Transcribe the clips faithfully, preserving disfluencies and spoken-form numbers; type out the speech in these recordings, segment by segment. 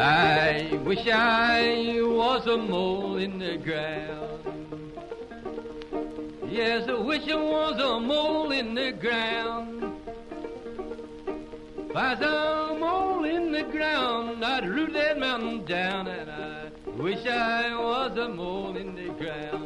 I wish I was a mole in the ground. Yes, I wish I was a mole in the ground. If I was a mole in the ground, I'd root that mountain down, and I wish I was a mole in the ground.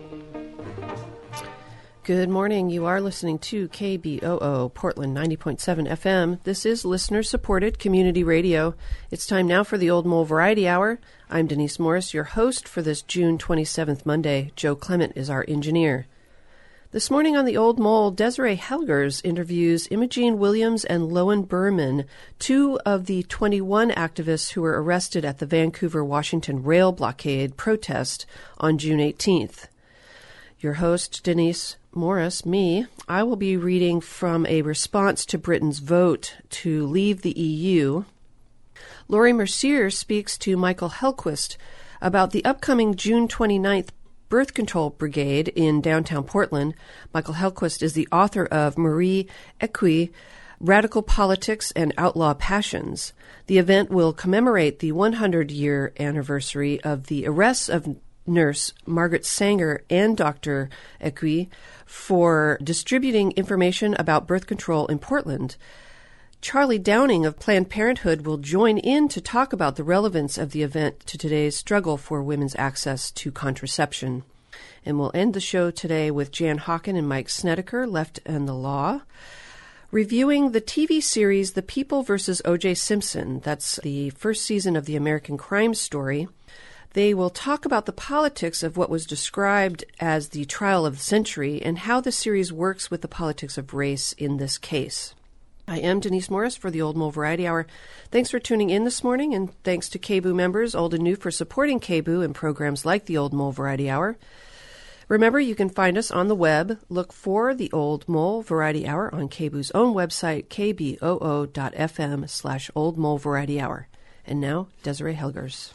Good morning. You are listening to K B O O, Portland ninety point seven F M. This is listener-supported community radio. It's time now for the Old Mole Variety Hour. I'm Denise Morris, your host for this June twenty-seventh Monday. Joe Clement is our engineer. This morning on the Old Mole, Desiree Helgers interviews Imogene Williams and Lowen Berman, two of the twenty-one activists who were arrested at the Vancouver-Washington rail blockade protest on June eighteenth. Your host, Denise Morris, me, I will be reading from a response to Britain's vote to leave the E U. Laurie Mercier speaks to Michael Hellquist about the upcoming June twenty-ninth Birth Control Brigade in downtown Portland. Michael Hellquist is the author of Marie Equi, Radical Politics and Outlaw Passions. The event will commemorate the one hundred year anniversary of the arrests of nurse Margaret Sanger and Doctor Equi for distributing information about birth control in Portland. Charlie Downing of Planned Parenthood will join in to talk about the relevance of the event to today's struggle for women's access to contraception. And we'll end the show today with Jan Hawken and Mike Snedeker, Left and the Law, reviewing the T V series The People versus O J Simpson. That's the first season of the American Crime Story. They will talk about the politics of what was described as the trial of the century and how the series works with the politics of race in this case. I am Denise Morris for the Old Mole Variety Hour. Thanks for tuning in this morning, and thanks to K B O O members, old and new, for supporting K B O O and programs like the Old Mole Variety Hour. Remember, you can find us on the web. Look for the Old Mole Variety Hour on K B O O's own website, k b o o dot f m slash Old Mole Variety Hour. And now, Desiree Helgers.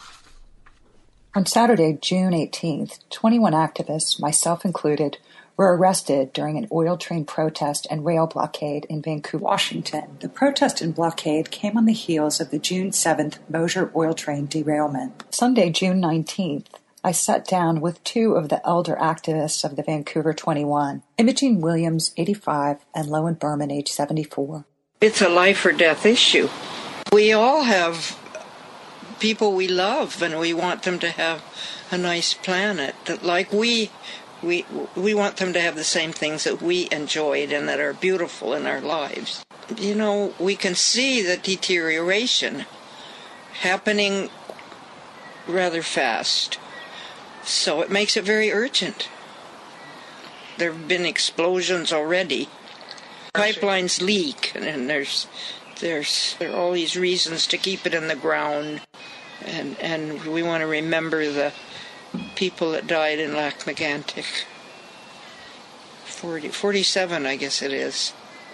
On Saturday, June eighteenth, twenty-one activists, myself included, were arrested during an oil train protest and rail blockade in Vancouver, Washington. The protest and blockade came on the heels of the June seventh Mosier oil train derailment. Sunday, June nineteenth, I sat down with two of the elder activists of the Vancouver twenty-one, Imogene Williams, eighty-five, and Lowen Berman, age seventy-four. It's a life or death issue. We all have people we love, and we want them to have a nice planet. That, like we, we, we want them to have the same things that we enjoyed and that are beautiful in our lives. You know, we can see the deterioration happening rather fast, so it makes it very urgent. There have been explosions already. Pipelines leak, and there's there's there are all these reasons to keep it in the ground. And and we want to remember the people that died in Lac-Mégantic. forty, forty-seven, I guess it is.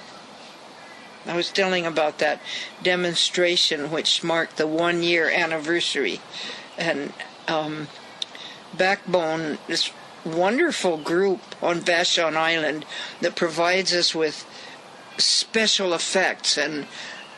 I was telling about that demonstration which marked the one-year anniversary. And um, Backbone, this wonderful group on Vashon Island that provides us with special effects and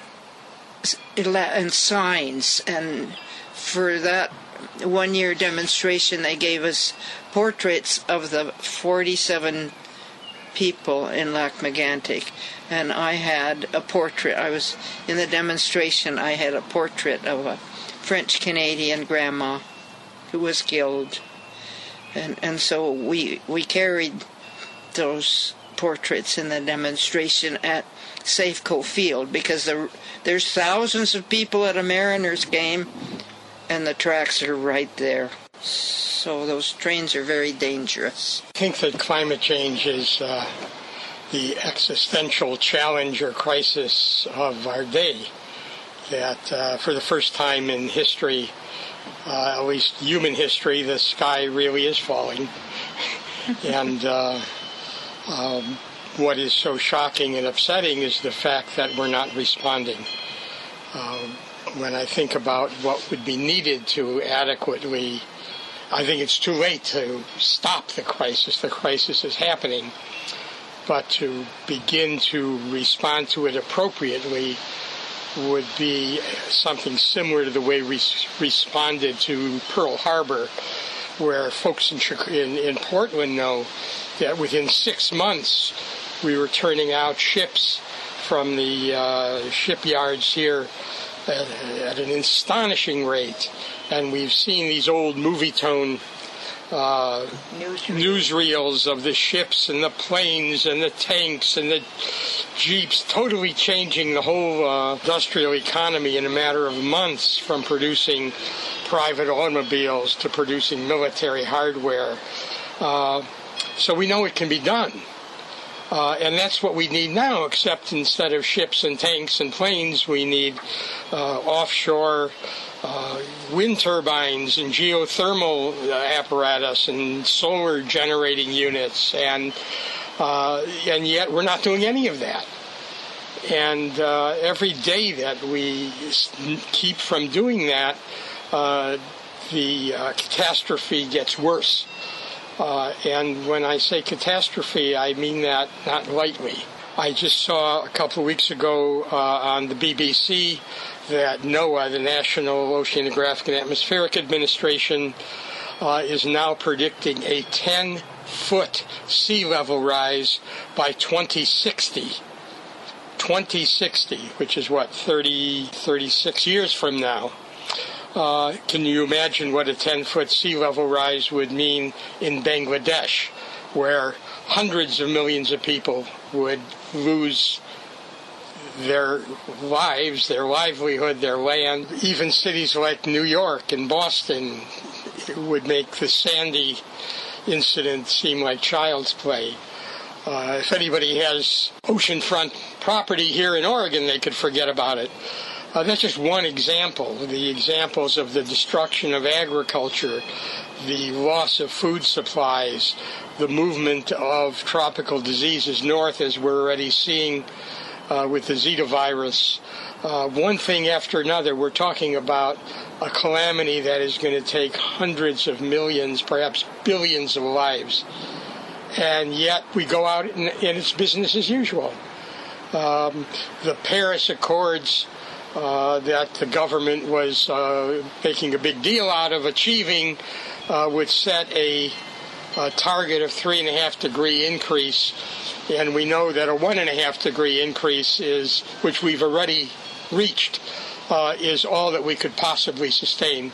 and signs, and for that one-year demonstration, they gave us portraits of the forty-seven people in Lac-Mégantic. And I had a portrait. I was in the demonstration. I had a portrait of a French-Canadian grandma who was killed. And and so we we carried those portraits in the demonstration at Safeco Field, because the, there's thousands of people at a Mariners game, and the tracks are right there. So those trains are very dangerous. I think that climate change is uh, the existential challenge or crisis of our day. That uh, for the first time in history, uh, at least human history, the sky really is falling. and uh, um, what is so shocking and upsetting is the fact that we're not responding. Uh, when I think about what would be needed to adequately, I think it's too late to stop the crisis. The crisis is happening. But to begin to respond to it appropriately would be something similar to the way we responded to Pearl Harbor, where folks in, in, in Portland know that within six months we were turning out ships from the uh, shipyards here at, at an astonishing rate. And we've seen these old movie tone uh, newsreels of the ships and the planes and the tanks and the jeeps totally changing the whole uh, industrial economy in a matter of months, from producing private automobiles to producing military hardware. Uh, so we know it can be done. Uh, and that's what we need now, except instead of ships and tanks and planes, we need uh, offshore uh, wind turbines and geothermal uh, apparatus and solar generating units. And uh, and yet we're not doing any of that. And uh, every day that we keep from doing that, uh, the uh, catastrophe gets worse. Uh, and when I say catastrophe, I mean that not lightly. I just saw a couple of weeks ago uh, on the B B C that NOAA, the National Oceanographic and Atmospheric Administration, uh, is now predicting a ten-foot sea level rise by twenty sixty. twenty sixty, which is what, thirty, thirty-six years from now. Uh, can you imagine what a ten-foot sea level rise would mean in Bangladesh, where hundreds of millions of people would lose their lives, their livelihood, their land? Even cities like New York and Boston would make the Sandy incident seem like child's play. Uh, if anybody has oceanfront property here in Oregon, they could forget about it. Uh, that's just one example. The examples of the destruction of agriculture, the loss of food supplies, the movement of tropical diseases north, as we're already seeing uh, with the Zika virus. Uh, one thing after another, we're talking about a calamity that is going to take hundreds of millions, perhaps billions of lives. And yet we go out and, and it's business as usual. Um, the Paris Accords Uh, that the government was uh, making a big deal out of achieving uh, would set a, a target of three and a half degree increase, and we know that a one and a half degree increase is, which we've already reached, uh, is all that we could possibly sustain.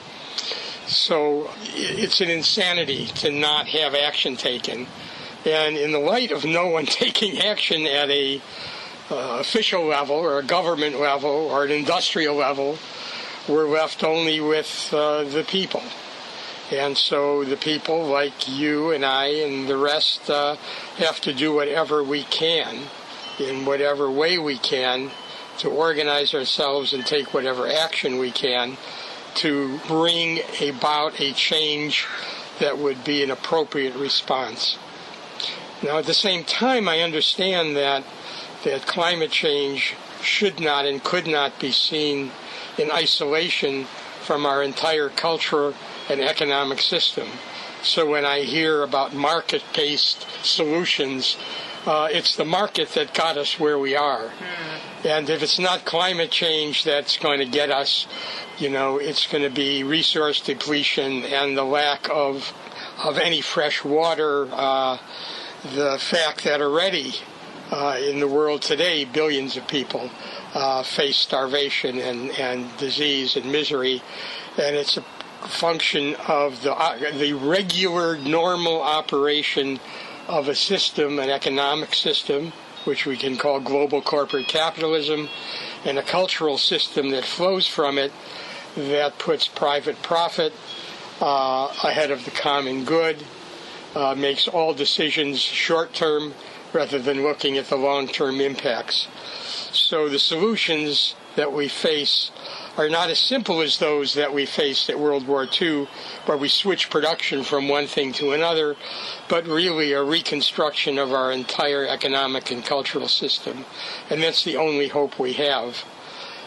So it's an insanity to not have action taken, and in the light of no one taking action at a Uh, official level or a government level or an industrial level, we're left only with uh, the people. And so the people like you and I and the rest uh, have to do whatever we can, in whatever way we can, to organize ourselves and take whatever action we can to bring about a change that would be an appropriate response. Now, at the same time, I understand that that climate change should not and could not be seen in isolation from our entire cultural and economic system. So when I hear about market-based solutions, uh, it's the market that got us where we are. Mm. And if it's not climate change that's going to get us, you know, it's going to be resource depletion and the lack of, of any fresh water, uh, the fact that already Uh, in the world today, billions of people uh, face starvation and, and disease and misery, and it's a function of the uh, the regular, normal operation of a system, an economic system, which we can call global corporate capitalism, and a cultural system that flows from it that puts private profit uh, ahead of the common good, uh, makes all decisions short-term, rather than looking at the long-term impacts. So the solutions that we face are not as simple as those that we faced at World War Two, where we switch production from one thing to another, but really a reconstruction of our entire economic and cultural system. And that's the only hope we have.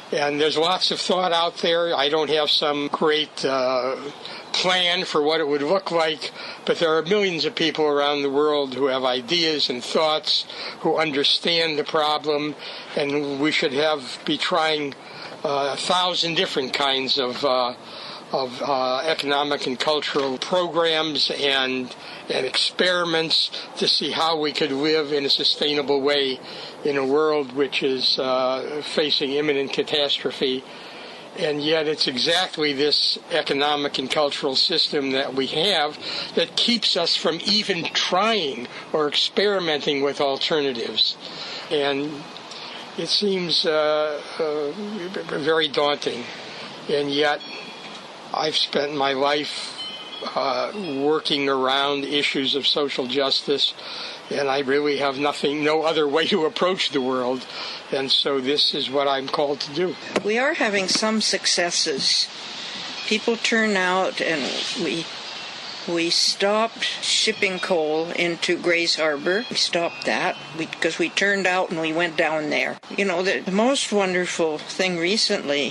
And there's lots of thought out there. I don't have some great uh, plan for what it would look like, but there are millions of people around the world who have ideas and thoughts, who understand the problem, and we should have be trying uh, a thousand different kinds of uh, of uh, economic and cultural programs and and experiments to see how we could live in a sustainable way in a world which is uh, facing imminent catastrophe. And yet it's exactly this economic and cultural system that we have that keeps us from even trying or experimenting with alternatives. And it seems uh, uh, very daunting. And yet I've spent my life uh, working around issues of social justice, and I really have nothing, no other way to approach the world. And so this is what I'm called to do. We are having some successes. People turn out, and we we stopped shipping coal into Grays Harbor. We stopped that because we, we turned out and we went down there. You know, the, the most wonderful thing recently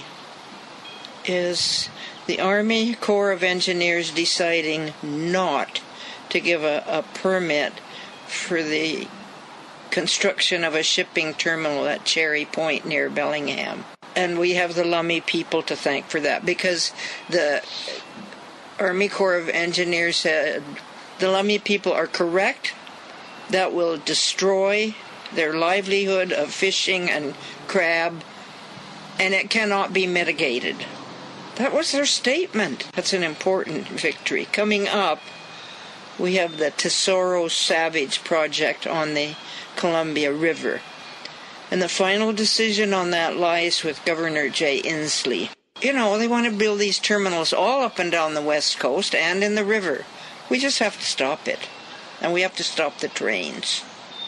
is the Army Corps of Engineers deciding not to give a, a permit for the construction of a shipping terminal at Cherry Point near Bellingham. And we have the Lummi people to thank for that, because the Army Corps of Engineers said the Lummi people are correct. That will destroy their livelihood of fishing and crab, and it cannot be mitigated. That was their statement. That's an important victory. Coming up, we have the Tesoro Savage project on the Columbia River. And the final decision on that lies with Governor Jay Inslee. You know, they want to build these terminals all up and down the West Coast and in the river. We just have to stop it. And we have to stop the trains.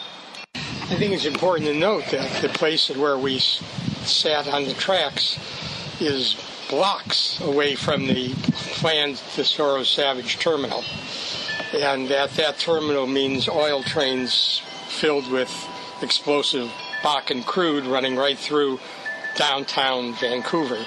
I think it's important to note that the place where we sat on the tracks is blocks away from the planned Tesoro Savage terminal. And that that terminal means oil trains filled with explosive Bakken crude running right through downtown Vancouver.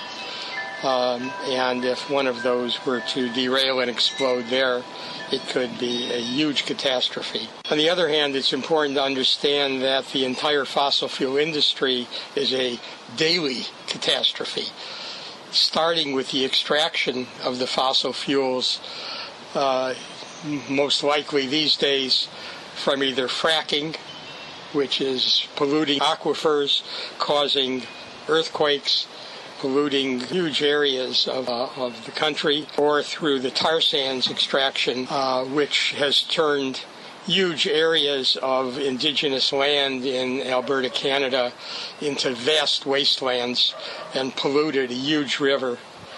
Um, and if one of those were to derail and explode there, it could be a huge catastrophe. On the other hand, it's important to understand that the entire fossil fuel industry is a daily catastrophe, starting with the extraction of the fossil fuels, uh, most likely these days from either fracking, which is polluting aquifers, causing earthquakes, polluting huge areas of, uh, of the country, or through the tar sands extraction, uh, which has turned huge areas of indigenous land in Alberta, Canada, into vast wastelands and polluted a huge river.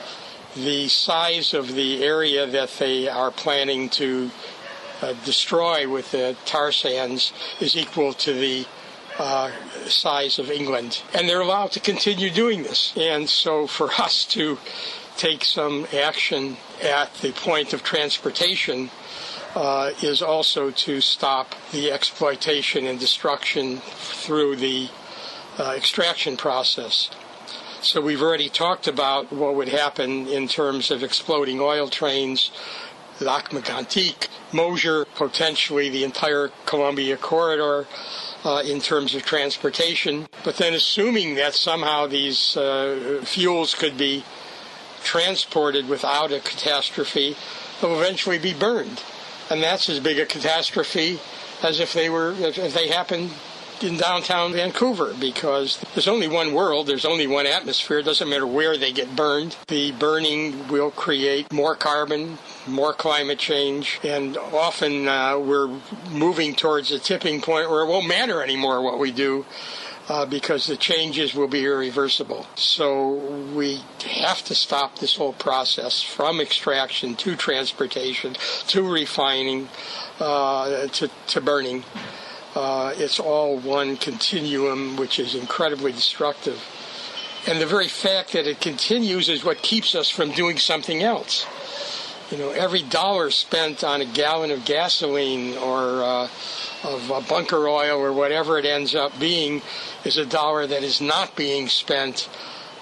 The size of the area that they are planning to uh, destroy with the tar sands is equal to the uh, size of England. And they're allowed to continue doing this. And so for us to take some action at the point of transportation uh, is also to stop the exploitation and destruction through the uh, extraction process. So we've already talked about what would happen in terms of exploding oil trains, Lac Mégantic, Mosier, potentially the entire Columbia corridor uh, in terms of transportation. But then assuming that somehow these uh, fuels could be transported without a catastrophe, they'll eventually be burned. And that's as big a catastrophe as if they were, if they happened in downtown Vancouver, because there's only one world, there's only one atmosphere. It doesn't matter where they get burned. The burning will create more carbon, more climate change, and often uh, we're moving towards a tipping point where it won't matter anymore what we do, uh, because the changes will be irreversible. So we have to stop this whole process from extraction to transportation to refining uh, to, to burning. Uh, it's all one continuum, which is incredibly destructive. And the very fact that it continues is what keeps us from doing something else. You know, every dollar spent on a gallon of gasoline or uh, of uh, bunker oil or whatever it ends up being is a dollar that is not being spent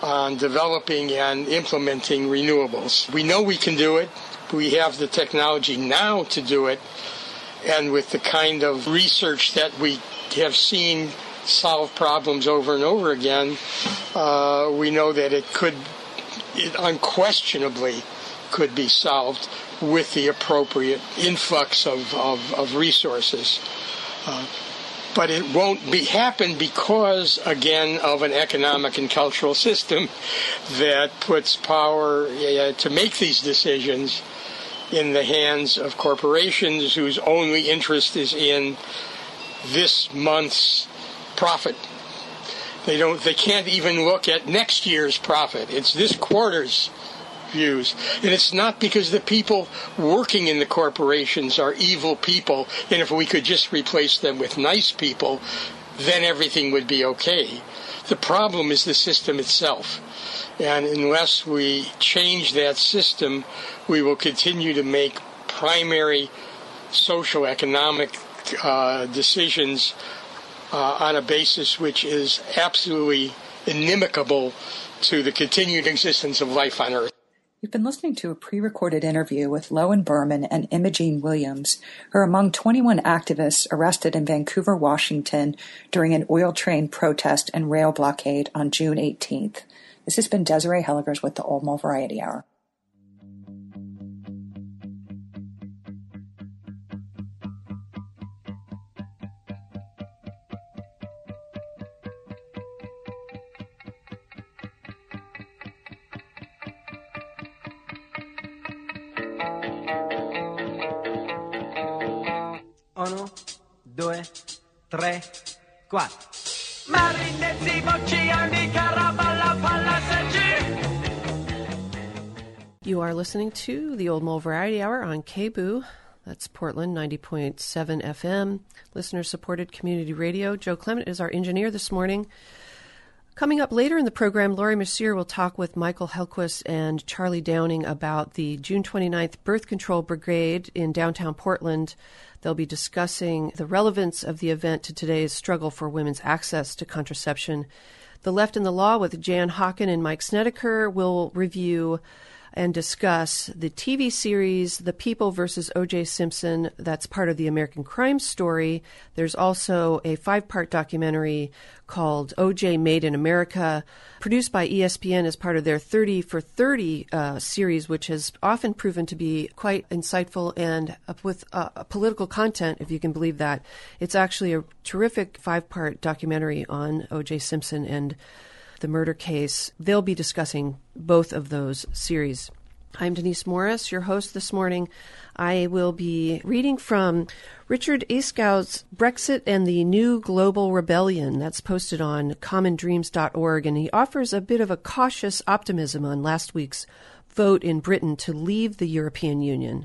on developing and implementing renewables. We know we can do it. We have the technology now to do it. And with the kind of research that we have seen solve problems over and over again, uh, we know that it could, it unquestionably could be solved with the appropriate influx of, of, of resources. Uh, but it won't be happen because, again, of an economic and cultural system that puts power uh, to make these decisions in the hands of corporations whose only interest is in this month's profit. They don't. They can't even look at next year's profit. It's this quarter's views. And it's not because the people working in the corporations are evil people, and if we could just replace them with nice people, then everything would be okay. The problem is the system itself. And unless we change that system, we will continue to make primary social economic uh, decisions uh, on a basis which is absolutely inimical to the continued existence of life on Earth. You've been listening to a pre-recorded interview with Lowen Berman and Imogene Williams, who are among twenty-one activists arrested in Vancouver, Washington during an oil train protest and rail blockade on June eighteenth. This has been Desiree Helligers with the Old Mole Variety Hour. Uno, due, tre, quattro. Marinezzi, Bocciani, Caraballa, Pallasaggi. You are listening to the Old Mole Variety Hour on K B O O. That's Portland, ninety point seven F M, listener-supported community radio. Joe Clement is our engineer this morning. Coming up later in the program, Laurie Mercier will talk with Michael Helquist and Charlie Downing about the June twenty-ninth Birth Control Brigade in downtown Portland. They'll be discussing the relevance of the event to today's struggle for women's access to contraception. The Left and the Law with Jan Hawken and Mike Snedeker will review and discuss the T V series The People versus O J Simpson. That's part of the American Crime Story. There's also a five-part documentary called O J Made in America, produced by E S P N as part of their thirty for thirty uh, series, which has often proven to be quite insightful and uh, with uh, political content, if you can believe that. It's actually a terrific five-part documentary on O J Simpson and the murder case. They'll be discussing both of those series. I'm Denise Morris, your host this morning. I will be reading from Richard Askow's Brexit and the New Global Rebellion. That's posted on common dreams dot org, and he offers a bit of a cautious optimism on last week's vote in Britain to leave the European Union.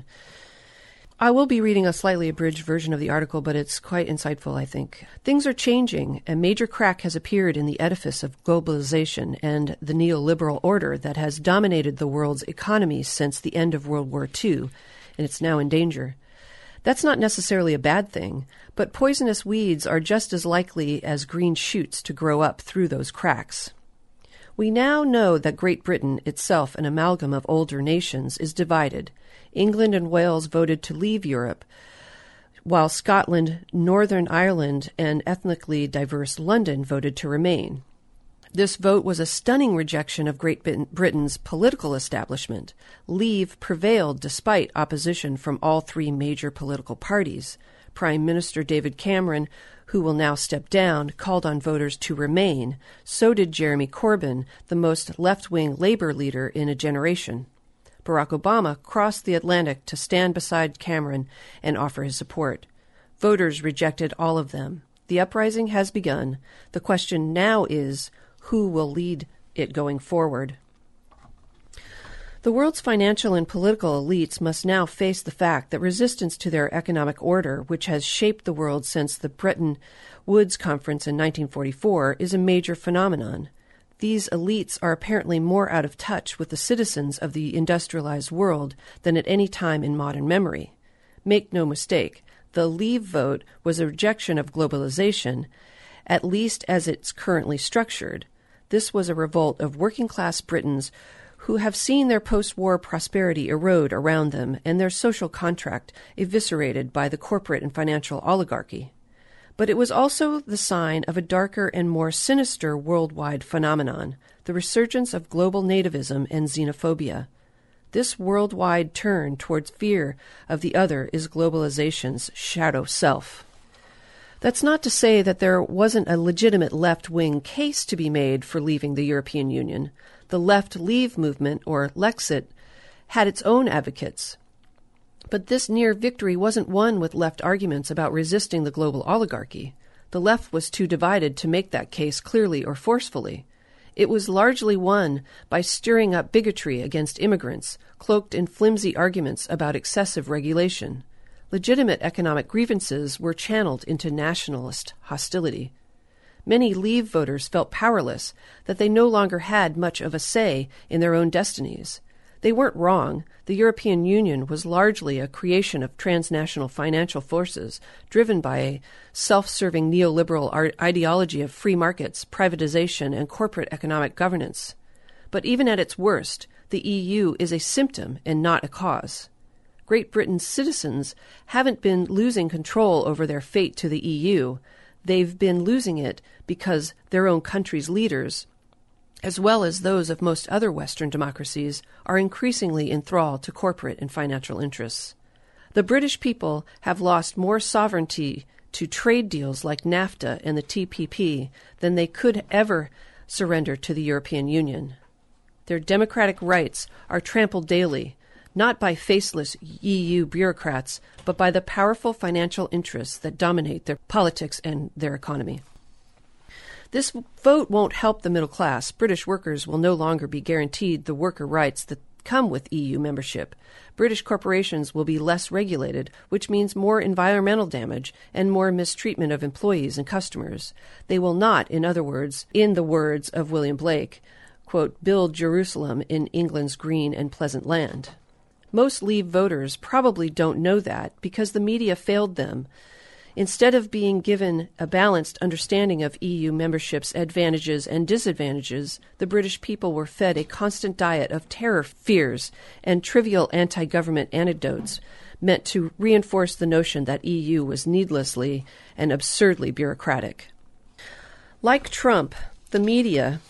I will be reading a slightly abridged version of the article, but it's quite insightful, I think. Things are changing. A major crack has appeared in the edifice of globalization and the neoliberal order that has dominated the world's economy since the end of World War Two, and it's now in danger. That's not necessarily a bad thing, but poisonous weeds are just as likely as green shoots to grow up through those cracks. We now know that Great Britain, itself an amalgam of older nations, is divided. England and Wales voted to leave Europe, while Scotland, Northern Ireland, and ethnically diverse London voted to remain. This vote was a stunning rejection of Great Britain's political establishment. Leave prevailed despite opposition from all three major political parties. Prime Minister David Cameron, who will now step down, called on voters to remain. So did Jeremy Corbyn, the most left-wing Labour leader in a generation. Barack Obama crossed the Atlantic to stand beside Cameron and offer his support. Voters rejected all of them. The uprising has begun. The question now is, who will lead it going forward? The world's financial and political elites must now face the fact that resistance to their economic order, which has shaped the world since the Bretton Woods Conference in nineteen forty-four, is a major phenomenon. These elites are apparently more out of touch with the citizens of the industrialized world than at any time in modern memory. Make no mistake, the Leave vote was a rejection of globalization, at least as it's currently structured. This was a revolt of working-class Britons who have seen their post-war prosperity erode around them and their social contract eviscerated by the corporate and financial oligarchy. But it was also the sign of a darker and more sinister worldwide phenomenon, the resurgence of global nativism and xenophobia. This worldwide turn towards fear of the other is globalization's shadow self. That's not to say that there wasn't a legitimate left-wing case to be made for leaving the European Union. The Left Leave movement, or Lexit, had its own advocates. But this near victory wasn't won with left arguments about resisting the global oligarchy. The left was too divided to make that case clearly or forcefully. It was largely won by stirring up bigotry against immigrants, cloaked in flimsy arguments about excessive regulation. Legitimate economic grievances were channeled into nationalist hostility. Many Leave voters felt powerless, that they no longer had much of a say in their own destinies. They weren't wrong. The European Union was largely a creation of transnational financial forces, driven by a self-serving neoliberal ar- ideology of free markets, privatization, and corporate economic governance. But even at its worst, the E U is a symptom and not a cause. Great Britain's citizens haven't been losing control over their fate to the E U. They've been losing it because their own country's leaders, as well as those of most other Western democracies, are increasingly enthralled to corporate and financial interests. The British people have lost more sovereignty to trade deals like NAFTA and the T P P than they could ever surrender to the European Union. Their democratic rights are trampled daily, not by faceless E U bureaucrats, but by the powerful financial interests that dominate their politics and their economy. This vote won't help the middle class. British workers will no longer be guaranteed the worker rights that come with E U membership. British corporations will be less regulated, which means more environmental damage and more mistreatment of employees and customers. They will not, in other words, in the words of William Blake, quote, build Jerusalem in England's green and pleasant land. Most Leave voters probably don't know that because the media failed them. Instead of being given a balanced understanding of E U membership's advantages and disadvantages, the British people were fed a constant diet of terror fears and trivial anti-government anecdotes meant to reinforce the notion that E U was needlessly and absurdly bureaucratic. Like Trump, the media,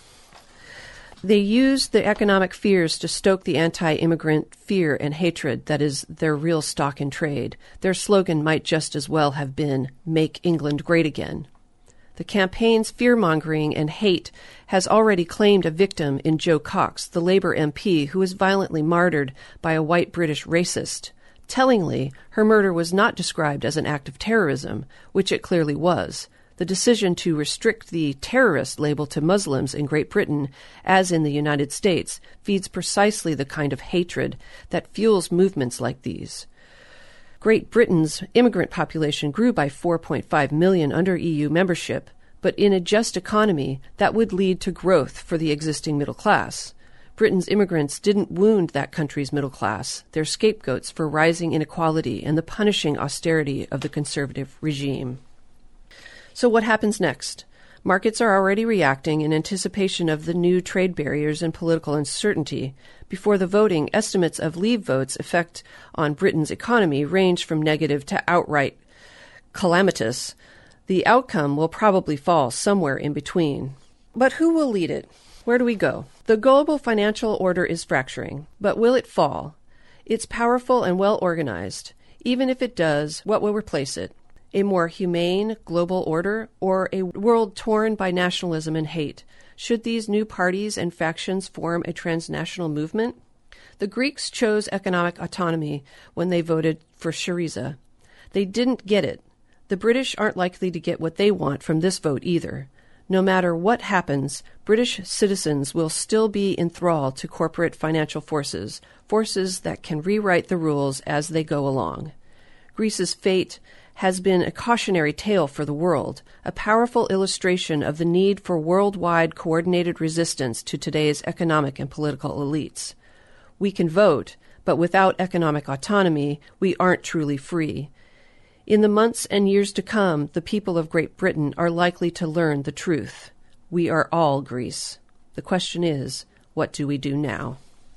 they used the economic fears to stoke the anti-immigrant fear and hatred that is their real stock in trade. Their slogan might just as well have been, Make England Great Again. The campaign's fear-mongering and hate has already claimed a victim in Jo Cox, the Labour M P who was violently martyred by a white British racist. Tellingly, her murder was not described as an act of terrorism, which it clearly was. The decision to restrict the terrorist label to Muslims in Great Britain, as in the United States, feeds precisely the kind of hatred that fuels movements like these. Great Britain's immigrant population grew by four point five million under E U membership, but in a just economy, that would lead to growth for the existing middle class. Britain's immigrants didn't wound that country's middle class. They're scapegoats for rising inequality and the punishing austerity of the conservative regime. So what happens next? Markets are already reacting in anticipation of the new trade barriers and political uncertainty. Before the voting, estimates of Leave votes' effect on Britain's economy range from negative to outright calamitous. The outcome will probably fall somewhere in between. But who will lead it? Where do we go? The global financial order is fracturing, but will it fall? It's powerful and well organized. Even if it does, what will replace it? A more humane global order, or a world torn by nationalism and hate? Should these new parties and factions form a transnational movement? The Greeks chose economic autonomy when they voted for Syriza. They didn't get it. The British aren't likely to get what they want from this vote either. No matter what happens, British citizens will still be enthralled to corporate financial forces, forces that can rewrite the rules as they go along. Greece's fate has been a cautionary tale for the world, a powerful illustration of the need for worldwide coordinated resistance to today's economic and political elites. We can vote, but without economic autonomy, we aren't truly free. In the months and years to come, the people of Great Britain are likely to learn the truth. We are all Greece. The question is, what do we do now?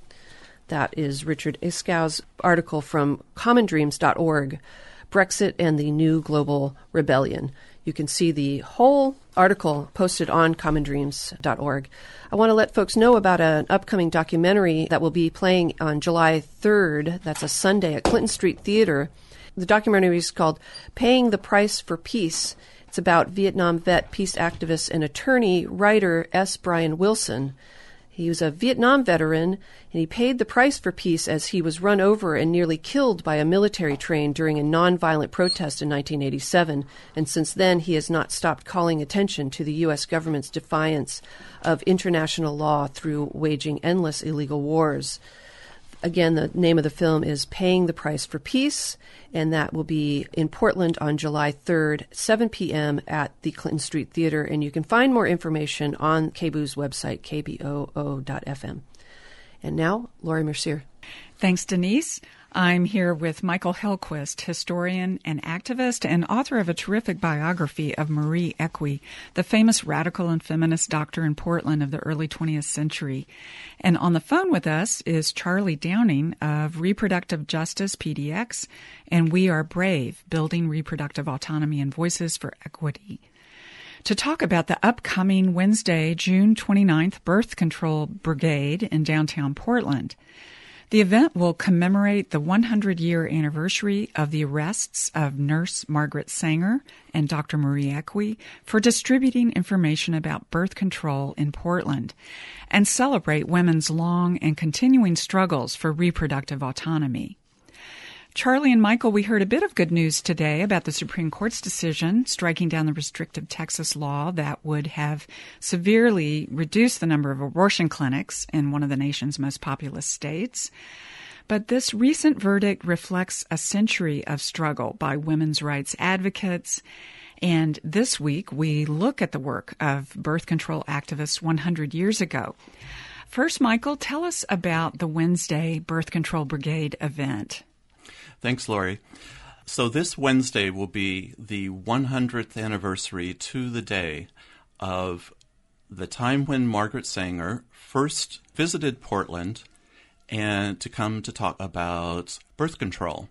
That is Richard Iskow's article from common dreams dot org, Brexit and the New Global Rebellion. You can see the whole article posted on common dreams dot org. I want to let folks know about an upcoming documentary that will be playing on July third. That's a Sunday at Clinton Street Theater. The documentary is called Paying the Price for Peace. It's about Vietnam vet, peace activist, and attorney, writer S. Brian Wilson. He was a Vietnam veteran, and he paid the price for peace as he was run over and nearly killed by a military train during a nonviolent protest in nineteen eighty-seven. And since then, he has not stopped calling attention to the U S government's defiance of international law through waging endless illegal wars. Again, the name of the film is Paying the Price for Peace, and that will be in Portland on July third, seven p.m. at the Clinton Street Theater. And you can find more information on K B O O's website, k b o o dot f m. And now, Laurie Mercier. Thanks, Denise. I'm here with Michael Hellquist, historian and activist and author of a terrific biography of Marie Equi, the famous radical and feminist doctor in Portland of the early twentieth century. And on the phone with us is Charlie Downing of Reproductive Justice, P D X, and We Are Brave, Building Reproductive Autonomy and Voices for Equity, to talk about the upcoming Wednesday, June twenty-ninth Birth Control Brigade in downtown Portland. The event will commemorate the one hundred year anniversary of the arrests of nurse Margaret Sanger and Doctor Marie Equi for distributing information about birth control in Portland, and celebrate women's long and continuing struggles for reproductive autonomy. Charlie and Michael, we heard a bit of good news today about the Supreme Court's decision striking down the restrictive Texas law that would have severely reduced the number of abortion clinics in one of the nation's most populous states. But this recent verdict reflects a century of struggle by women's rights advocates. And this week, we look at the work of birth control activists one hundred years ago. First, Michael, tell us about the Wednesday Birth Control Brigade event. Thanks, Laurie. So this Wednesday will be the one hundredth anniversary to the day of the time when Margaret Sanger first visited Portland and to come to talk about birth control.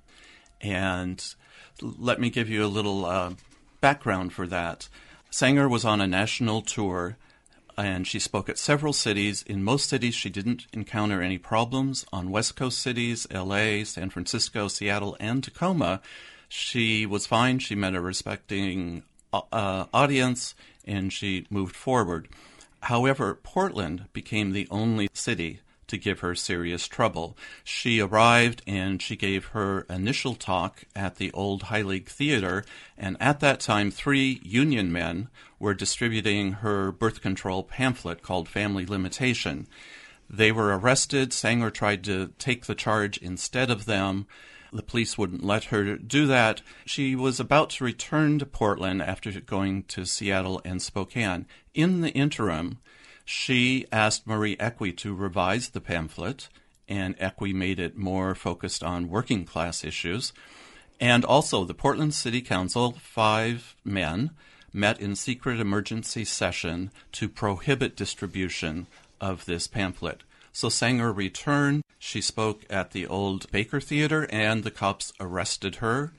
And let me give you a little uh, background for that. Sanger was on a national tour, and she spoke at several cities. In most cities, she didn't encounter any problems. On West Coast cities, L A, San Francisco, Seattle, and Tacoma, she was fine. She met a respecting uh, audience, and she moved forward. However, Portland became the only city to give her serious trouble. She arrived and she gave her initial talk at the old High League Theater, and at that time, three union men were distributing her birth control pamphlet called Family Limitation. They were arrested. Sanger tried to take the charge instead of them. The police wouldn't let her do that. She was about to return to Portland after going to Seattle and Spokane. In the interim, she asked Marie Equi to revise the pamphlet, and Equi made it more focused on working class issues. And also, the Portland City Council, five men, met in secret emergency session to prohibit distribution of this pamphlet. So Sanger returned. She spoke at the old Baker Theater, and the cops arrested her,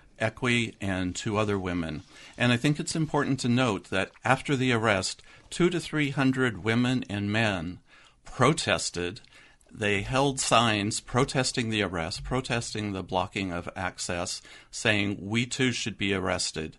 Equi, and two other women. And I think it's important to note that after the arrest, two to three hundred women and men protested. They held signs protesting the arrest, protesting the blocking of access, saying, we too should be arrested.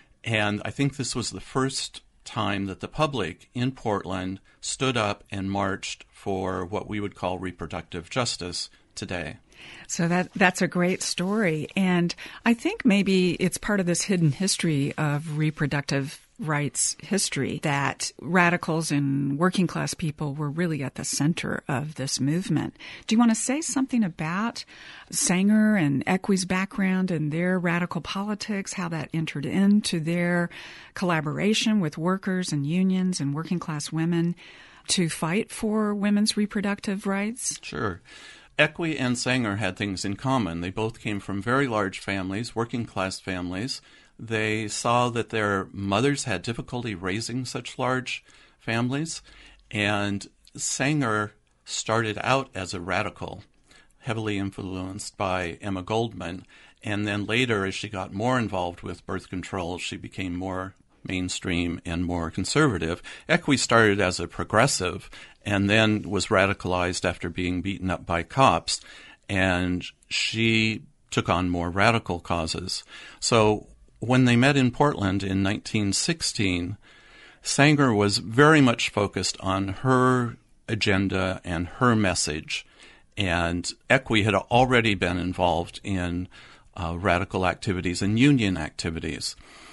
And I think this was the first time that the public in Portland stood up and marched for what we would call reproductive justice today. So that that's a great story. And I think maybe it's part of this hidden history of reproductive rights history that radicals and working class people were really at the center of this movement. Do you want to say something about Sanger and Equi's background and their radical politics, how that entered into their collaboration with workers and unions and working class women to fight for women's reproductive rights? Sure. Equi and Sanger had things in common. They both came from very large families, working class families. They saw that their mothers had difficulty raising such large families, And Sanger started out as a radical, heavily influenced by Emma Goldman, and then later, as she got more involved with birth control, she became more mainstream and more conservative. Equi started as a progressive and then was radicalized after being beaten up by cops, and she took on more radical causes. So when they met in Portland in nineteen sixteen, Sanger was very much focused on her agenda and her message, and Equi had already been involved in uh, radical activities and union activities.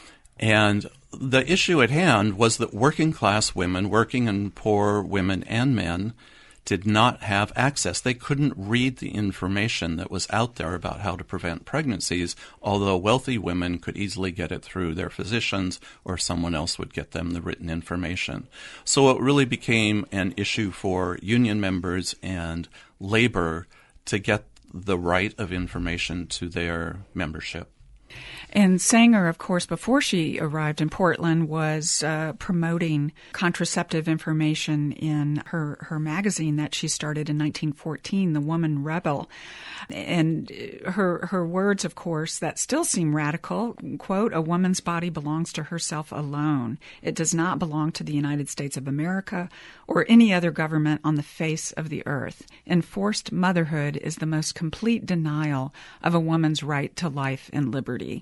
And the issue at hand was that working class women, working and poor women and men, did not have access. They couldn't read the information that was out there about how to prevent pregnancies, although wealthy women could easily get it through their physicians or someone else would get them the written information. So it really became an issue for union members and labor to get the right of information to their membership. And Sanger, of course, before she arrived in Portland, was uh, promoting contraceptive information in her, her magazine that she started in nineteen fourteen, The Woman Rebel. And her her words, of course, that still seem radical, quote, "A woman's body belongs to herself alone. It does not belong to the United States of America or any other government on the face of the earth. Enforced motherhood is the most complete denial of a woman's right to life and liberty."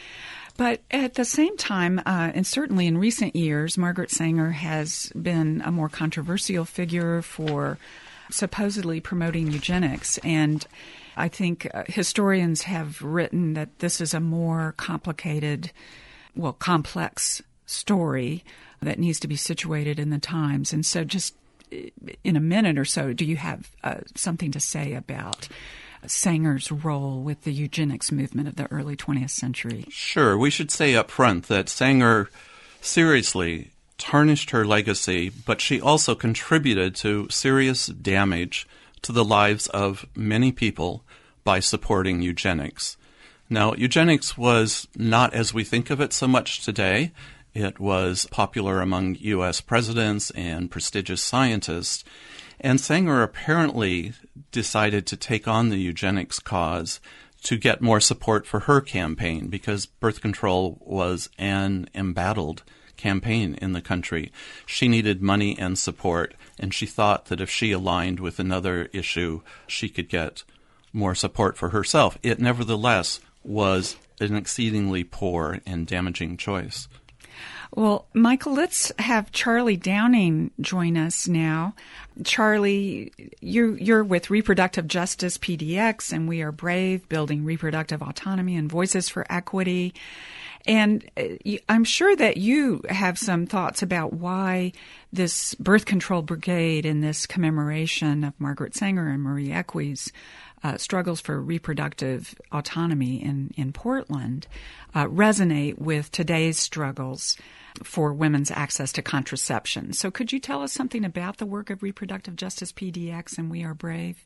But at the same time, uh, and certainly in recent years, Margaret Sanger has been a more controversial figure for supposedly promoting eugenics. And I think uh, historians have written that this is a more complicated, well, complex story that needs to be situated in the times. And so just in a minute or so, do you have uh, something to say about Sanger's role with the eugenics movement of the early twentieth century? Sure. We should say up front that Sanger seriously tarnished her legacy, but she also contributed to serious damage to the lives of many people by supporting eugenics. Now, eugenics was not as we think of it so much today. It was popular among U S presidents and prestigious scientists. And Sanger apparently decided to take on the eugenics cause to get more support for her campaign, because birth control was an embattled campaign in the country. She needed money and support, and she thought that if she aligned with another issue, she could get more support for herself. It nevertheless was an exceedingly poor and damaging choice. Well, Michael, let's have Charlie Downing join us now. Charlie, you, you're with Reproductive Justice P D X, and We Are Brave, Building Reproductive Autonomy and Voices for Equity. And I'm sure that you have some thoughts about why this birth control brigade and this commemoration of Margaret Sanger and Marie Equi's uh, struggles for reproductive autonomy in, in Portland uh, resonate with today's struggles for women's access to contraception. So could you tell us something about the work of Reproductive Justice P D X and We Are Brave?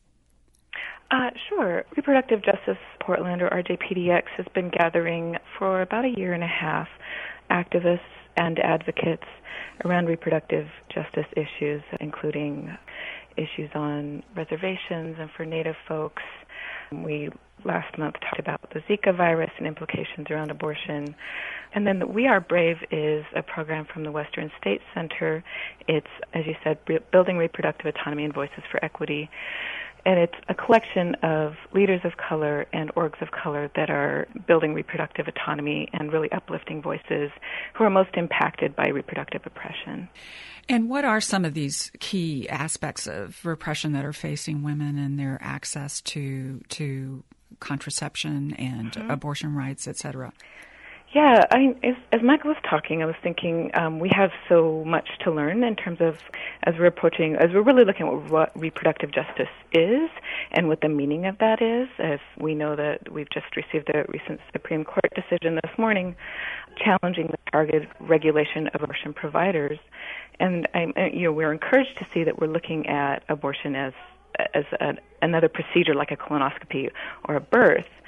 Uh, sure. Reproductive Justice Portland, or R J P D X, has been gathering for about a year and a half activists and advocates around reproductive justice issues, including issues on reservations and for Native folks. We last month talked about the Zika virus and implications around abortion. And then the We Are Brave is a program from the Western States Center. It's, as you said, re- Building Reproductive Autonomy and Voices for Equity. And it's a collection of leaders of color and orgs of color that are building reproductive autonomy and really uplifting voices who are most impacted by reproductive oppression. And what are some of these key aspects of repression that are facing women and their access to to contraception and mm-hmm. abortion rights, et cetera? Yeah, I mean, as, as Michael was talking, I was thinking um, we have so much to learn in terms of, as we're approaching, as we're really looking at what, what reproductive justice is and what the meaning of that is, as we know that we've just received a recent Supreme Court decision this morning challenging the targeted regulation of abortion providers. And I'm, you know, we're encouraged to see that we're looking at abortion as as a, another procedure like a colonoscopy or a birth.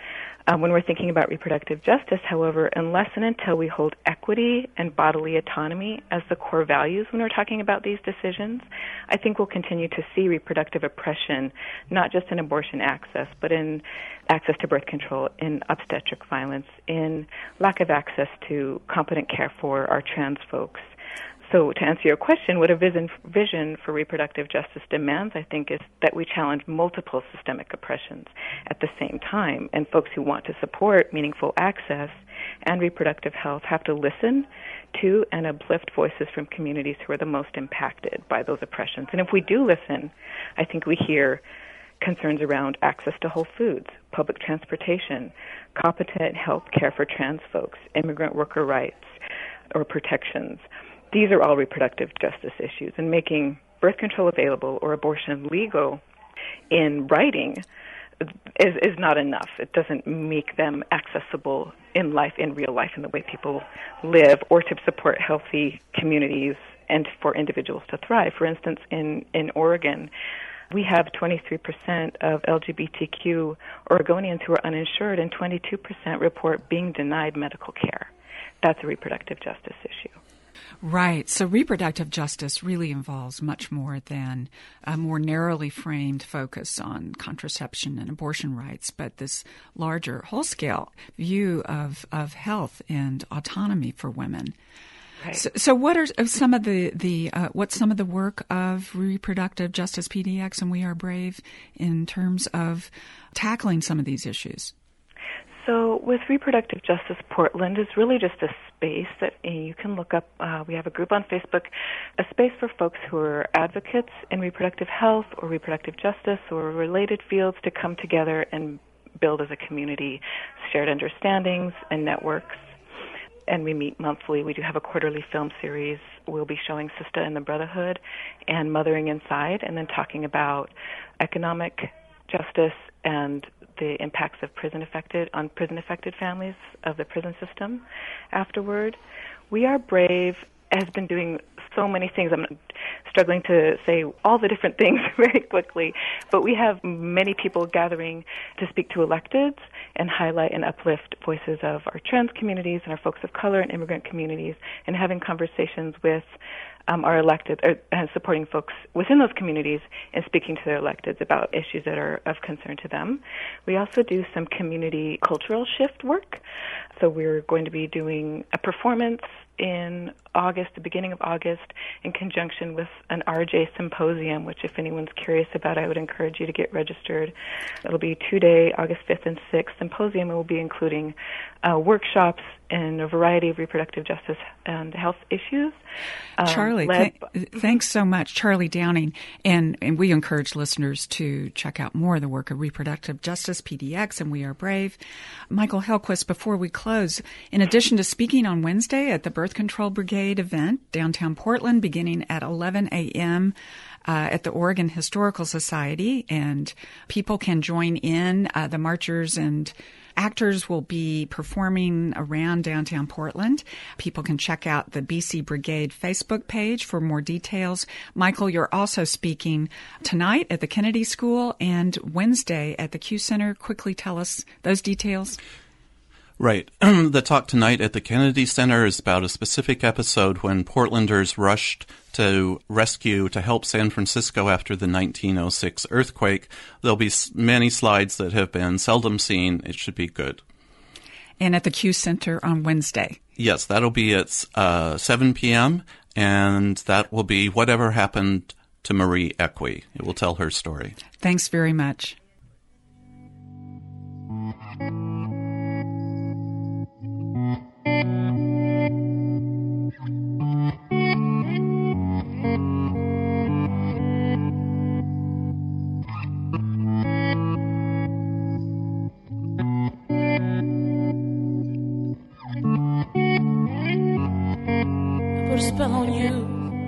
Um, when we're thinking about reproductive justice, however, unless and until we hold equity and bodily autonomy as the core values when we're talking about these decisions, I think we'll continue to see reproductive oppression, not just in abortion access, but in access to birth control, in obstetric violence, in lack of access to competent care for our trans folks. So to answer your question, what a vision, vision for reproductive justice demands, I think, is that we challenge multiple systemic oppressions at the same time. And folks who want to support meaningful access and reproductive health have to listen to and uplift voices from communities who are the most impacted by those oppressions. And if we do listen, I think we hear concerns around access to whole foods, public transportation, competent health care for trans folks, immigrant worker rights or protections. These are all reproductive justice issues, and making birth control available or abortion legal in writing is, is not enough. It doesn't make them accessible in life, in real life, in the way people live, or to support healthy communities and for individuals to thrive. For instance, in, in Oregon, we have twenty-three percent of L G B T Q Oregonians who are uninsured, and twenty-two percent report being denied medical care. That's a reproductive justice issue. Right. So reproductive justice really involves much more than a more narrowly framed focus on contraception and abortion rights, but this larger, whole-scale view of, of health and autonomy for women. Right. So, so what are some of the, the uh, what's some of the work of Reproductive Justice P D X and We Are Brave in terms of tackling some of these issues? So with Reproductive Justice Portland is really just a space that uh, you can look up. Uh, we have a group on Facebook, a space for folks who are advocates in reproductive health or reproductive justice or related fields to come together and build as a community shared understandings and networks. And we meet monthly. We do have a quarterly film series. We'll be showing Sista and the Brotherhood and Mothering Inside, and then talking about economic justice and the impacts of prison affected on prison affected families of the prison system afterward. We Are Brave has been doing so many things. I'm struggling to say all the different things very quickly, but we have many people gathering to speak to electeds and highlight and uplift voices of our trans communities and our folks of color and immigrant communities, and having conversations with um, our elected, or, and supporting folks within those communities and speaking to their electeds about issues that are of concern to them. We also do some community cultural shift work. So we're going to be doing a performance in August, the beginning of August, in conjunction with an R J symposium, which if anyone's curious about, I would encourage you to get registered. It'll be a two-day, August fifth and sixth symposium. It will be including uh, workshops in a variety of reproductive justice and health issues. Um, Charlie, th- thanks so much, Charlie Downing. And, and we encourage listeners to check out more of the work of Reproductive Justice, P D X, and We Are Brave. Michael Hellquist, before we close, in addition to speaking on Wednesday at the Birth Control Brigade event downtown Portland beginning at eleven a.m., Uh, at the Oregon Historical Society, and people can join in. Uh, the marchers and actors will be performing around downtown Portland. People can check out the B C Brigade Facebook page for more details. Michael, you're also speaking tonight at the Kennedy School and Wednesday at the Q Center. Quickly tell us those details. Right. The talk tonight at the Kennedy Center is about a specific episode when Portlanders rushed to rescue, to help San Francisco after the nineteen oh six earthquake. There'll be many slides that have been seldom seen. It should be good. And at the Q Center on Wednesday. Yes, that'll be at uh, seven p.m., and that will be Whatever Happened to Marie Equi. It will tell her story. Thanks very much. Put a spell on you.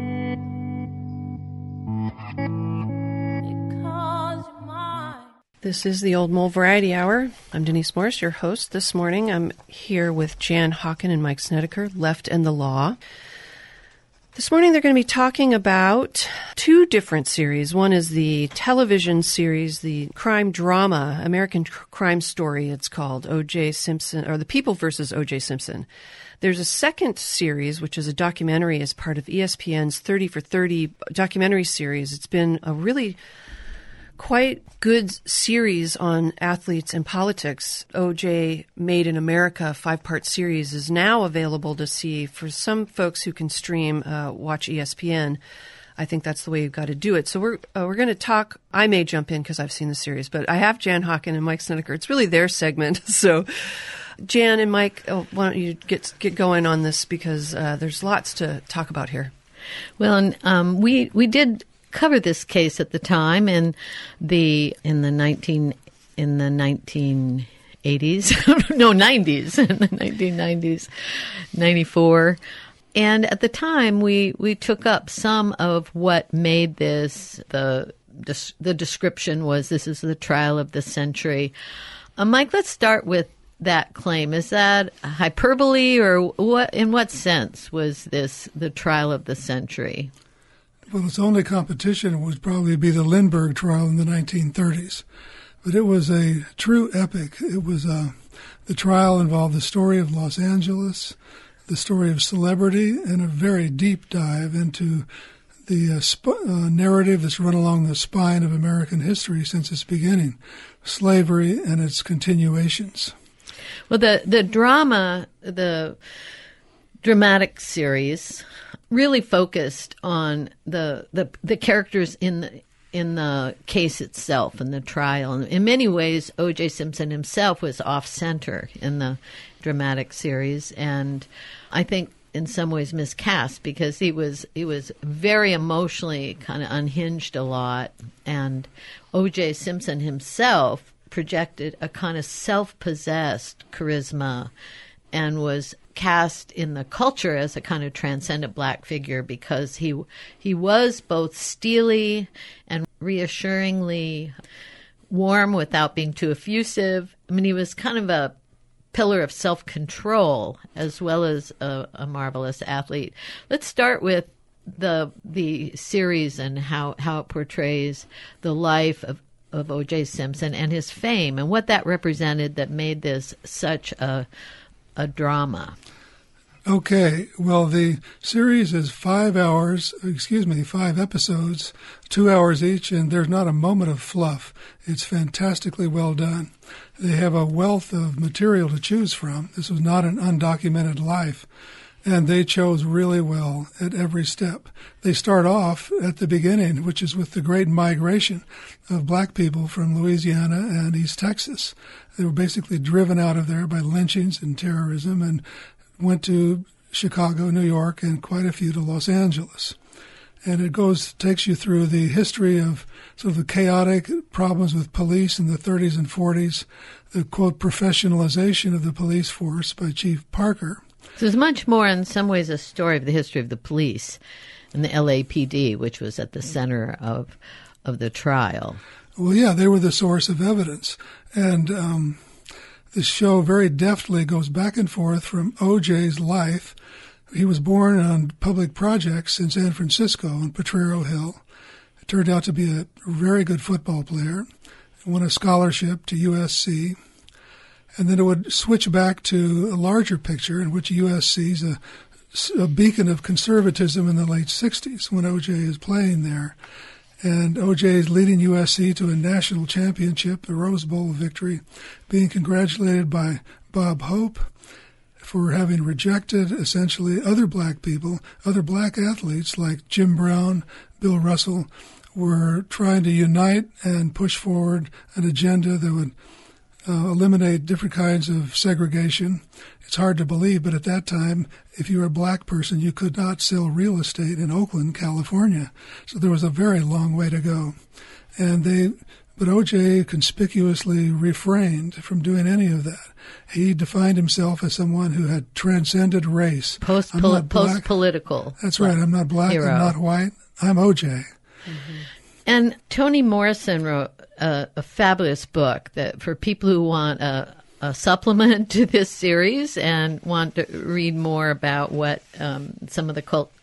This is the Old Mole Variety Hour. I'm Denise Morris, your host this morning. I'm here with Jan Hawken and Mike Snedeker, Left and the Law. This morning they're going to be talking about two different series. One is the television series, the crime drama, American Crime Story, it's called, O J. Simpson, or The People versus O J. Simpson. There's a second series, which is a documentary as part of E S P N's thirty for thirty documentary series. It's been a really quite good series on athletes and politics. O J Made in America, five-part series, is now available to see for some folks who can stream, uh, watch E S P N. I think that's the way you've got to do it. So we're uh, we're going to talk. I may jump in because I've seen the series, but I have Jan Hawken and Mike Snedeker. It's really their segment. So Jan and Mike, oh, why don't you get get going on this, because uh, there's lots to talk about here. Well, and um, we we did cover this case at the time in the in the nineteen in the nineteen eighties, no nineties, in the nineteen nineties, ninety-four. And at the time, we, we took up some of what made this. The the description was, this is the trial of the century. Uh, Mike, let's start with that claim. Is that hyperbole, or what? In what sense was this the trial of the century? Well, its only competition would probably be the Lindbergh trial in the nineteen thirties. But it was a true epic. It was uh, the trial involved the story of Los Angeles, the story of celebrity, and a very deep dive into the uh, sp- uh, narrative that's run along the spine of American history since its beginning, slavery and its continuations. Well, the, the drama, the dramatic series, really focused on the the, the characters in the in the case itself and the trial. And in many ways, O J. Simpson himself was off-center in the dramatic series, and I think in some ways miscast, because he was he was very emotionally kind of unhinged a lot, and O J. Simpson himself projected a kind of self-possessed charisma and was cast in the culture as a kind of transcendent black figure, because he he was both steely and reassuringly warm without being too effusive. I mean, he was kind of a pillar of self-control as well as a, a marvelous athlete. Let's start with the the series and how, how it portrays the life of, of O J. Simpson and his fame and what that represented that made this such a a drama. Okay, well, the series is five hours, excuse me, five episodes, two hours each, and there's not a moment of fluff. It's fantastically well done. They have a wealth of material to choose from. This was not an undocumented life, and they chose really well at every step. They start off at the beginning, which is with the great migration of black people from Louisiana and East Texas. They were basically driven out of there by lynchings and terrorism, and went to Chicago, New York, and quite a few to Los Angeles. And it goes takes you through the history of sort of the chaotic problems with police in the thirties and forties, the, quote, professionalization of the police force by Chief Parker. So it's much more, in some ways, a story of the history of the police and the L A P D, which was at the center of of the trial. Well, yeah, they were the source of evidence. And um, the show very deftly goes back and forth from O J's life. He was born on public projects in San Francisco on Potrero Hill. It turned out to be a very good football player. Won a scholarship to U S C. And then it would switch back to a larger picture in which U S C is a, a beacon of conservatism in the late sixties when O J is playing there. And O J is leading U S C to a national championship, the Rose Bowl victory, being congratulated by Bob Hope for having rejected essentially other black people, other black athletes like Jim Brown, Bill Russell, were trying to unite and push forward an agenda that would uh, eliminate different kinds of segregation. It's hard to believe, but at that time, if you were a black person, you could not sell real estate in Oakland, California. So there was a very long way to go. And they, but O J conspicuously refrained from doing any of that. He defined himself as someone who had transcended race. Post post-political. That's right. I'm not black. Hero. I'm not white. I'm O J. Mm-hmm. And Toni Morrison wrote a, a fabulous book that for people who want a, a supplement to this series and want to read more about what um, some of the cult-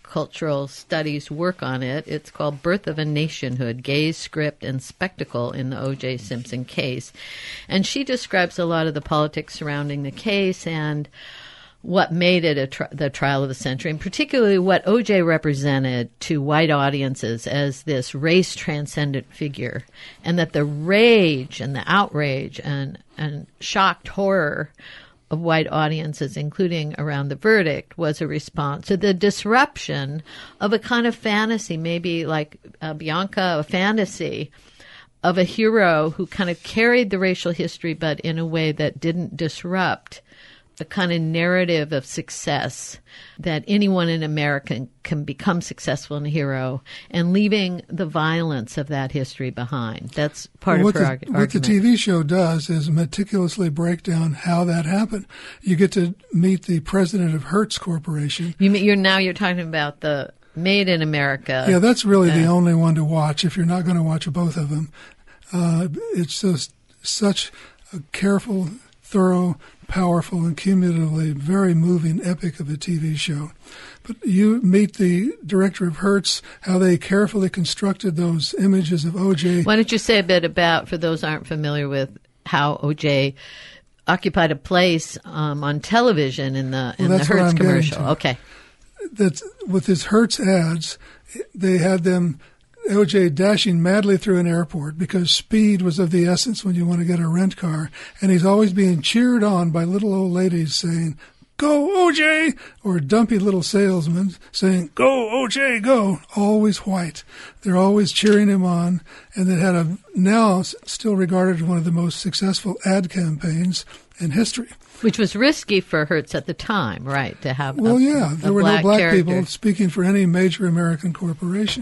cultural studies work on it. It's called Birth of a Nationhood, Gaze, Script, and Spectacle in the O J. Simpson Case. And she describes a lot of the politics surrounding the case and what made it a tri- the trial of the century, and particularly what O J represented to white audiences as this race-transcendent figure, and that the rage and the outrage and, and shocked horror of white audiences, including around the verdict, was a response to the disruption of a kind of fantasy, maybe like uh, Bianca, a fantasy of a hero who kind of carried the racial history, but in a way that didn't disrupt the kind of narrative of success that anyone in America can become successful and a hero, and leaving the violence of that history behind. That's part well, of her the, arg- what argument. What the T V show does is meticulously break down how that happened. You get to meet the president of Hertz Corporation. You mean, you're now you're talking about the Made in America. Yeah, that's really uh, the only one to watch if you're not going to watch both of them. Uh, it's just such a careful, thorough, powerful, and cumulatively very moving epic of a T V show. But you meet the director of Hertz, how they carefully constructed those images of O J. Why don't you say a bit about, for those who aren't familiar with, how O J occupied a place um, on television in the in well, the Hertz commercial? Okay. That with his Hertz ads, they had them O J dashing madly through an airport because speed was of the essence when you want to get a rent car. And he's always being cheered on by little old ladies saying, "Go, O J!" or dumpy little salesmen saying, "Go, O J, go!" Always white. They're always cheering him on. And it had a now still regarded as one of the most successful ad campaigns in history. Which was risky for Hertz at the time, right, to have Well, a, yeah, a there were black no black character. people speaking for any major American corporation.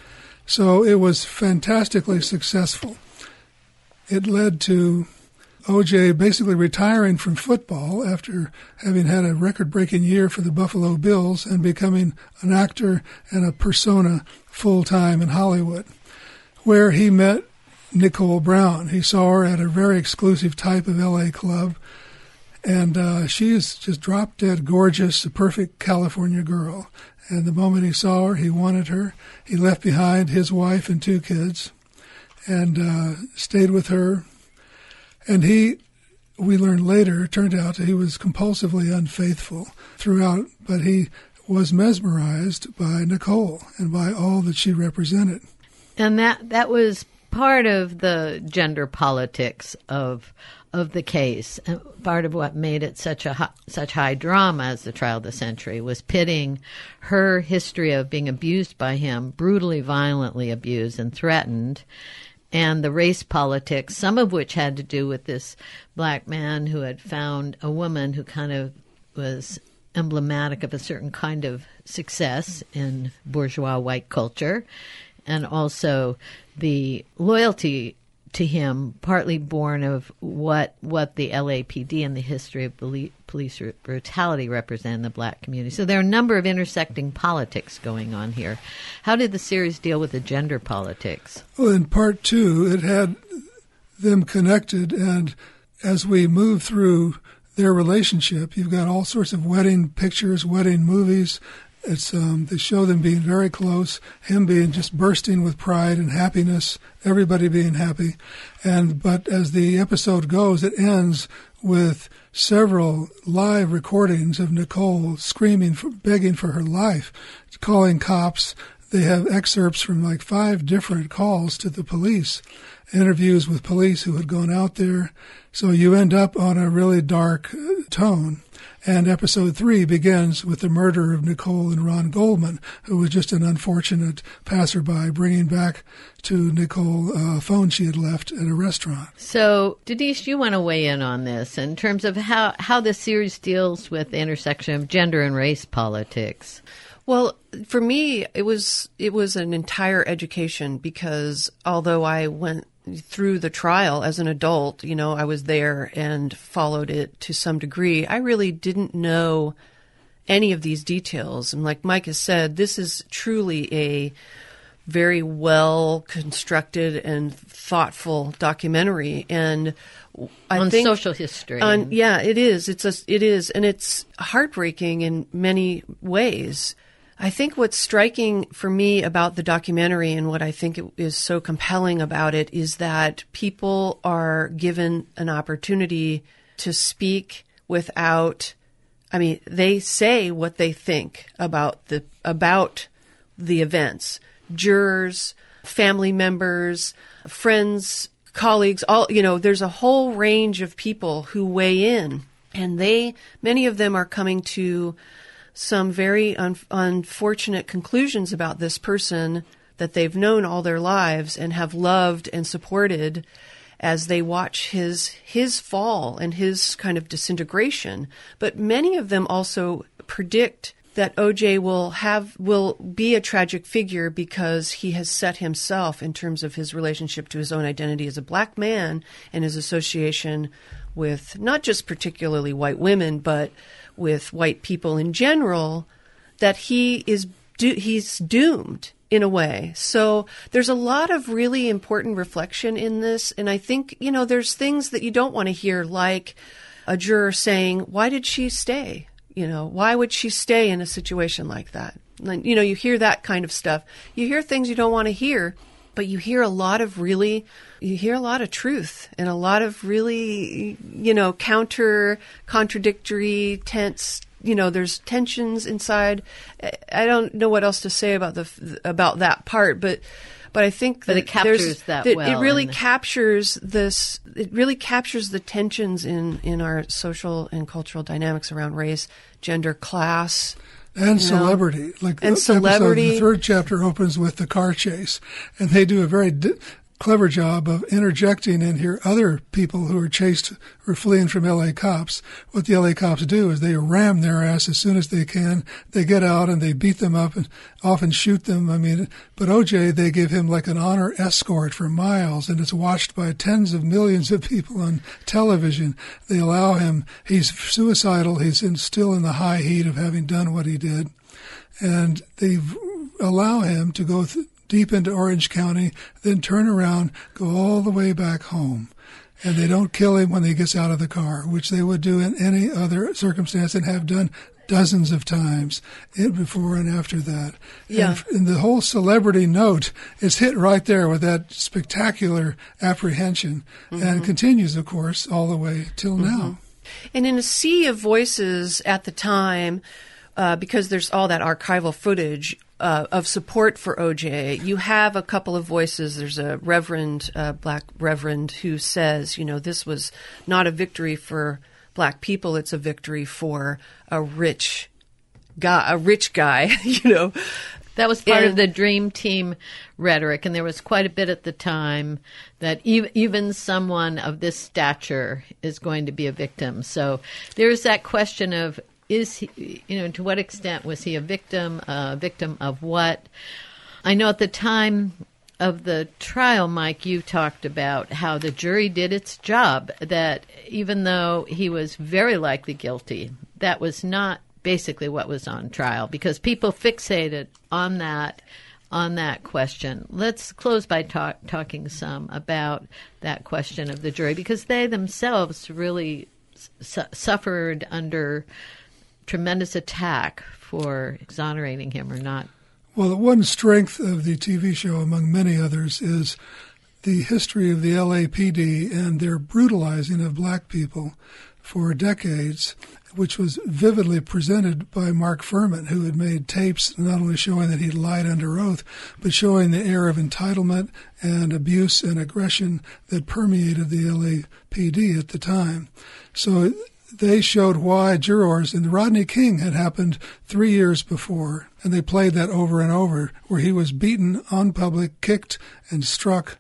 So it was fantastically successful. It led to O J basically retiring from football after having had a record-breaking year for the Buffalo Bills and becoming an actor and a persona full-time in Hollywood, where he met Nicole Brown. He saw her at a very exclusive type of L A club, and uh, she is just drop-dead gorgeous, a perfect California girl. And the moment he saw her, he wanted her. He left behind his wife and two kids and uh, stayed with her. And he, we learned later, turned out that he was compulsively unfaithful throughout, but he was mesmerized by Nicole and by all that she represented. And that that was part of the gender politics of of the case. And part of what made it such a high, such high drama as the trial of the century was pitting her history of being abused by him, brutally, violently abused and threatened, and the race politics, some of which had to do with this black man who had found a woman who kind of was emblematic of a certain kind of success in bourgeois white culture, and also the loyalty to him, partly born of what what the L A P D and the history of police brutality represent in the black community. So there are a number of intersecting politics going on here. How did the series deal with the gender politics? Well, in part two, it had them connected, and as we move through their relationship, you've got all sorts of wedding pictures, wedding movies. It's um, they show them being very close, him being just bursting with pride and happiness, everybody being happy. And but as the episode goes, it ends with several live recordings of Nicole screaming, for, begging for her life, calling cops. They have excerpts from like five different calls to the police, interviews with police who had gone out there. So you end up on a really dark tone. And episode three begins with the murder of Nicole and Ron Goldman, who was just an unfortunate passerby bringing back to Nicole a phone she had left at a restaurant. So, Denise, you want to weigh in on this in terms of how, how the series deals with the intersection of gender and race politics. Well, for me, it was it was an entire education because although I went through the trial as an adult, you know, I was there and followed it to some degree, I really didn't know any of these details. And like Mike has said, this is truly a very well constructed and thoughtful documentary. And I on think social history. On, yeah, it is. It's a, it is. And it's heartbreaking in many ways. I think what's striking for me about the documentary and what I think is so compelling about it is that people are given an opportunity to speak without, I mean, they say what they think about the about the events. Jurors, family members, friends, colleagues, all, you know, there's a whole range of people who weigh in, and they, many of them are coming to some very un- unfortunate conclusions about this person that they've known all their lives and have loved and supported as they watch his his fall and his kind of disintegration. But many of them also predict that O J will have will be a tragic figure because he has set himself, in terms of his relationship to his own identity as a black man and his association with not just particularly white women, but with white people in general, that he is do- he's doomed in a way. So there's a lot of really important reflection in this, and I think, you know, there's things that you don't want to hear, like a juror saying, "Why did she stay? You know, why would she stay in a situation like that?" Like, you know, you hear that kind of stuff. You hear things you don't want to hear, but you hear a lot of really, you hear a lot of truth and a lot of really, you know, counter, contradictory, tense, you know, there's tensions inside. I don't know what else to say about the, about that part, but, but I think that but it captures that, that well. It really captures this, it really captures the tensions in, in our social and cultural dynamics around race, gender, class, and you celebrity. know? Like and the celebrity. Episode, the third chapter opens with the car chase, and they do a very di- clever job of interjecting in here other people who are chased or fleeing from L A cops. What the L A cops do is they ram their ass as soon as they can. They get out and they beat them up and often shoot them. I mean, but O J, they give him like an honor escort for miles, and it's watched by tens of millions of people on television. They allow him, he's suicidal, he's in, still in the high heat of having done what he did, and they allow him to go th- deep into Orange County, then turn around, go all the way back home. And they don't kill him when he gets out of the car, which they would do in any other circumstance and have done dozens of times before and after that. Yeah. And, and the whole celebrity note is hit right there with that spectacular apprehension, mm-hmm. and continues, of course, all the way till mm-hmm. now. And in a sea of voices at the time, uh, because there's all that archival footage, Uh, of support for O J, you have a couple of voices. There's a reverend, uh, black reverend, who says, you know, this was not a victory for black people. It's a victory for a rich guy, a rich guy, you know. That was part and, of the Dream Team rhetoric, and there was quite a bit at the time that even, even someone of this stature is going to be a victim. So there's that question of, is he, you know, to what extent was he a victim, a uh, victim of what? I know at the time of the trial, Mike, you talked about how the jury did its job, that even though he was very likely guilty, that was not basically what was on trial, because people fixated on that on that question. Let's close by talk, talking some about that question of the jury, because they themselves really su- suffered under tremendous attack for exonerating him or not. Well, the one strength of the T V show, among many others, is the history of the L A P D and their brutalizing of black people for decades, which was vividly presented by Mark Furman, who had made tapes not only showing that he'd lied under oath, but showing the air of entitlement and abuse and aggression that permeated the L A P D at the time. So they showed why jurors, and Rodney King had happened three years before, and they played that over and over, where he was beaten on public, kicked and struck,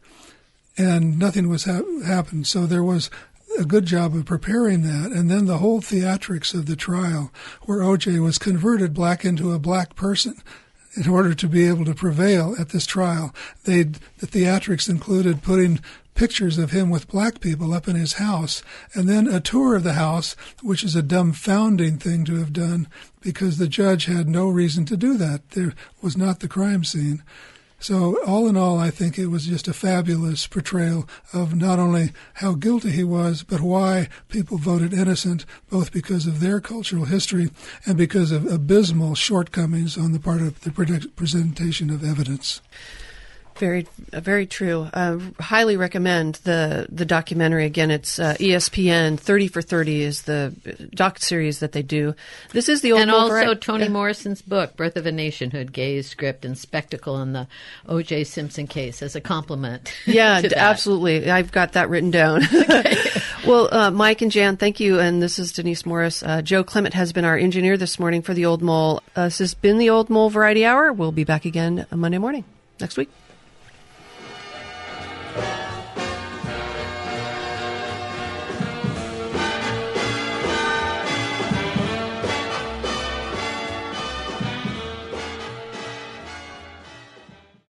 and nothing was ha- happened. So there was a good job of preparing that. And then the whole theatrics of the trial, where O J was converted black into a black person in order to be able to prevail at this trial. They, the theatrics included putting pictures of him with black people up in his house, and then a tour of the house, which is a dumbfounding thing to have done because the judge had no reason to do that. There was not the crime scene. So all in all, I think it was just a fabulous portrayal of not only how guilty he was, but why people voted innocent, both because of their cultural history and because of abysmal shortcomings on the part of the presentation of evidence. Very, uh, very true. Uh, highly recommend the the documentary. Again, it's uh, E S P N. thirty for thirty is the doc series that they do. This is the old and also vari- Toni yeah. Morrison's book, Birth of a Nationhood: Gaze, Script, and Spectacle on the O J Simpson case as a compliment. Yeah, to that. absolutely. I've got that written down. Okay. Well, uh, Mike and Jan, thank you. And this is Denise Morris. Uh, Joe Clement has been our engineer this morning for the Old Mole. Uh, this has been the Old Mole Variety Hour. We'll be back again Monday morning next week.